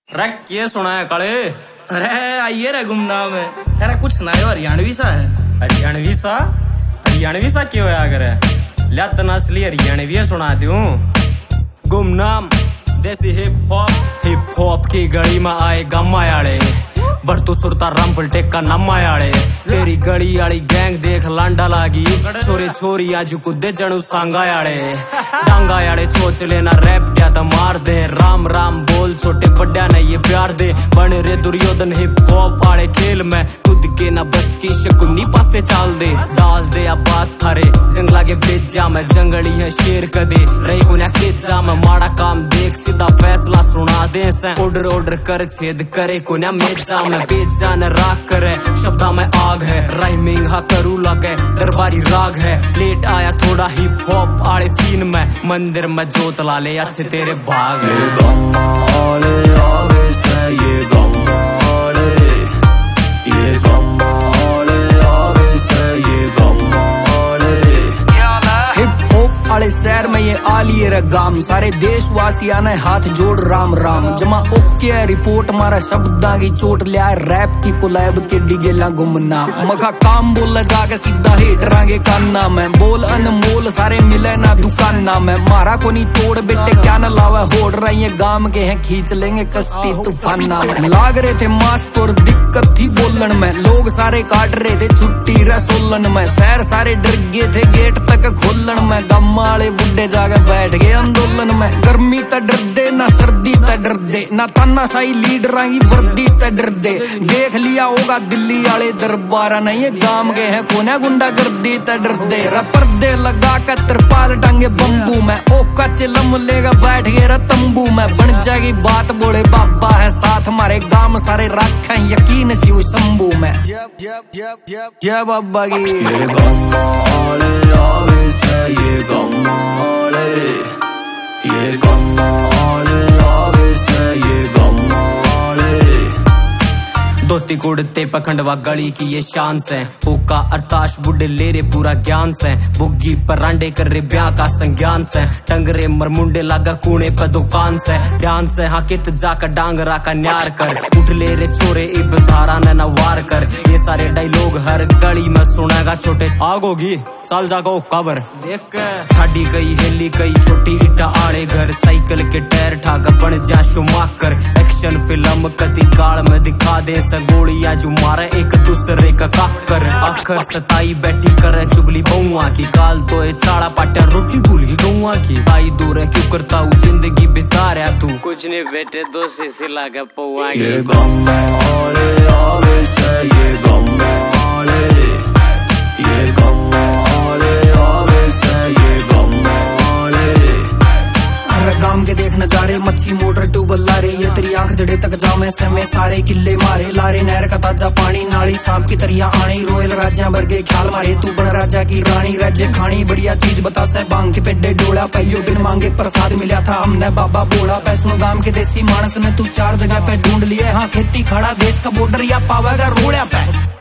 Rack ये सुना है काले? अरे आइए रे गुमनाम है। अरे कुछ सुनायो हरियाणवी सा है। हरियाणवी सा? हरियाणवी सा क्यों है अगर लत नस्ली हरियाणवी सुना दूं। गुमनाम देसी हिप हॉप की गली में आए गमायाड़े बट तू सुरता रंपल टेक्का नमायाड़े। तेरी गली आड़ी गैंग देख लांडा लागी छोरे छोरी आज कुदे जणू सांगायाड़े डांगायाड़े सोच लेना रैप क्या तो मार दे। राम राम बोल छोटे बड्या ने ये प्यार दे बन रे दुर्योधन हिप हॉप आड़े खेल में कूद के ना बस की शकुनी पासे चाल दे डाल दे अब बात थारे जंगला के बेजा में जंगली है शेर कदे रही उन्हें केजा में माड़ा काम देख सीधा फैसला सुना दे से ऑर्डर कर छेद करे कोन्या मेजा में बेजान राग करे शब्दा में आग है राइमिंग हा करू लगे दरबारी राग है लेट आया थोड़ा हिप हॉप आड़े सीन में मंदिर में जोत लाले अच्छे तेरे भाग आले शहर में ये आलिए रे गाम सारे देशवासिया ने हाथ जोड़ राम राम जमा ओके रिपोर्ट मारा शब्दा की चोट लिया रैप की कोलैब के डिगेला गुमना मखा काम बोल जाके सीधा हेट रांगे कान्ना में बोल अनमोल सारे मिले ना दुकाना में मारा को नहीं तोड़ बेटे क्या न लावा होड़ रही है गाम के हैं खींच लेंगे कश्ती तूफाना में लाग रहे थे मास्क और दिक्कत थी बोलन में लोग सारे काट रहे थे छुट्टी रसोलन में शहर सारे डर गए थे गेट तक खोलन में गम्मा वाले बुड्ढे जाके बैठ गए आंदोलन में गर्मी त डर दे ना सर्दी त डर दे ना तानाशाही लीडर की वर्दी त डर दे देख लिया होगा दिल्ली वाले दरबारा नहीं है गांव के हैं कोने गुंडा गर्दी त डर दे पर्दे लगा कर त्रिपाल टांगे बम्बू में ओका चिलम लेगा बैठ गए तंबू में बन जाएगी बात बोले बाबा है साथ हमारे गांव सारे रखे यकीन शिव शंभू में जय बाबा की धोती कुड़ते पखंडवा गली की ये शान से हुक्का अरताश बुड्ढे ले रे पूरा ज्ञान से बुग्गी पर रांडे कर रे ब्याह का संज्ञान से टंगरे मरमुंडे लागा कूने पर दुकान से ध्यान से हाँ कित जाकर डांगरा का न्यार कर उठ ले रे छोरे इब धारा न वार कर ये सारे डायलॉग हर गली में सुनेगा छोटे आग होगी साल जागो कबर देख ठाडी कई हेली कई छोटी इटा आड़े घर साइकिल के टायर ठाकर बन जा शुमाकर एक्शन फिल्म कति काल में दिखा दे गोलियां जो मारे एक दूसरे का काकर आखिर सताई बैठी करे चुगली बउआ की काल तो ये चाड़ा पाटा रोटी भूली गौआ की आई दूर है क्यों करता हूँ जिंदगी बिता रहा तू कुछ नहीं बेटे दो से लगा पौआ ये गम वाले आवे से ये गम वाले ये गम वाले आवे से ये गम वाले गांव के देख नजारे मच्छी मोटर ट्यूबल लारे ये तेरी आंख जड़े तक जामे से में सारे किले मारे लारे नहर का ताजा पानी नाली सांप की तरिया आनी रोयल राज्य वर्गे ख्याल मारे तू बन राजा की रानी राज्य खानी बढ़िया चीज बता से बांग के पेडे डोला पैयो बिन मांगे प्रसाद मिला था हमने बाबा बोला पैसों गांव के देसी मानस ने तू 4 जगह पे ढूंढ लिए हाँ खेती खड़ा देश का बॉर्डर या पावेगा रोड़ा पे